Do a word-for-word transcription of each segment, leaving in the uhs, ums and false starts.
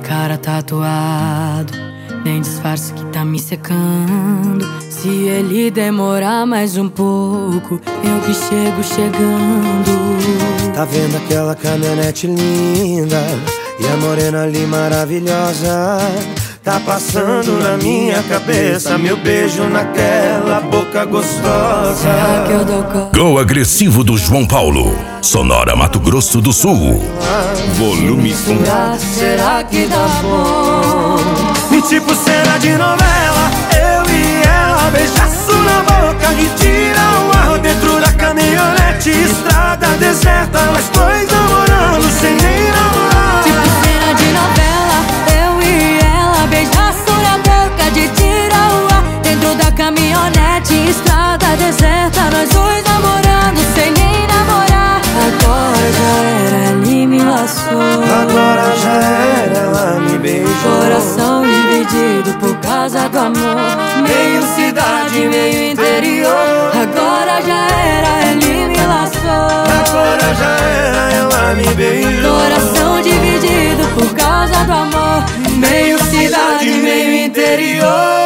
cara tatuado, nem disfarça que tá me secando. Se ele demorar mais um pouco, eu que chego chegando. Tá vendo aquela caminhonete linda e a morena ali maravilhosa? Tá passando na minha cabeça meu beijo naquela boca gostosa. Será que eu dou conta? Go agressivo do João Paulo, Sonora, Mato Grosso do Sul. Volume um. Será que dá bom? E tipo cena de novela, eu e ela, beijaço na boca, me tira o ar dentro da caminhonete, estrada deserta, nós dois namorando sem nem namorar. Tipo cena de novela, eu e ela, beijaço na boca, de tira o ar dentro da caminhonete, estrada deserta, nós dois namorando sem nem namorar. Agora já era, ele me laçou. Agora já era, ela me beijou. Coração dividido por causa do amor, meio cidade, meio interior. Agora já era, ele me laçou. Agora já era, ela me beijou. Coração dividido por causa do amor, meio cidade, meio interior.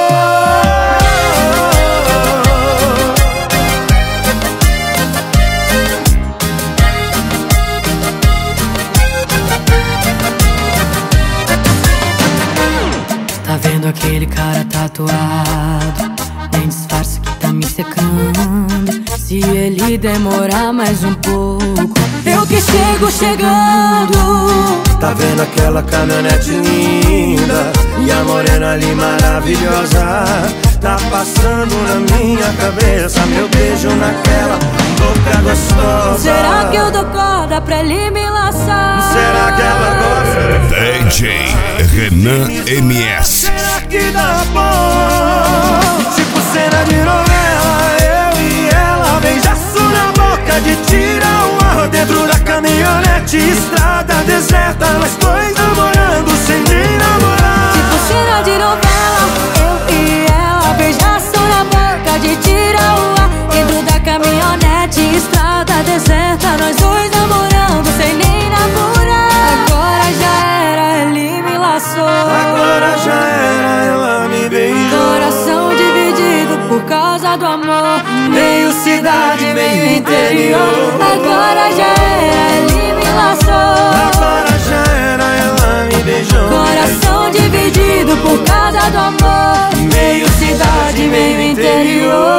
Tá vendo aquele cara tatuado, nem disfarça que tá me secando. Se ele demorar mais um pouco, eu que chego chegando. Tá vendo aquela caminhonete linda e a morena ali maravilhosa? Tá passando na minha cabeça meu beijo naquela boca gostosa. Será que eu dou corda pra ele me laçar? Será que ela gosta? D J Renan M S. Será que dá bom? Tipo cena de novela, eu e ela, beijaço na boca, de tira o ar dentro da caminhonete, estrada deserta, nós dois namorando sem nem namorar. Tipo cena de novela, eu e ela, beijaço na boca, de tira o ar dentro da caminhonete, estrada deserta, nós dois namorando sem nem namorar. Agora já era, ele me laçou. Agora já era, ela me beijou. Coração dividido por causa do amor, meio cidade, meio interior. Agora já era, ele me laçou. Agora já era, ela me beijou. Coração dividido por causa do amor, meio cidade, meio interior.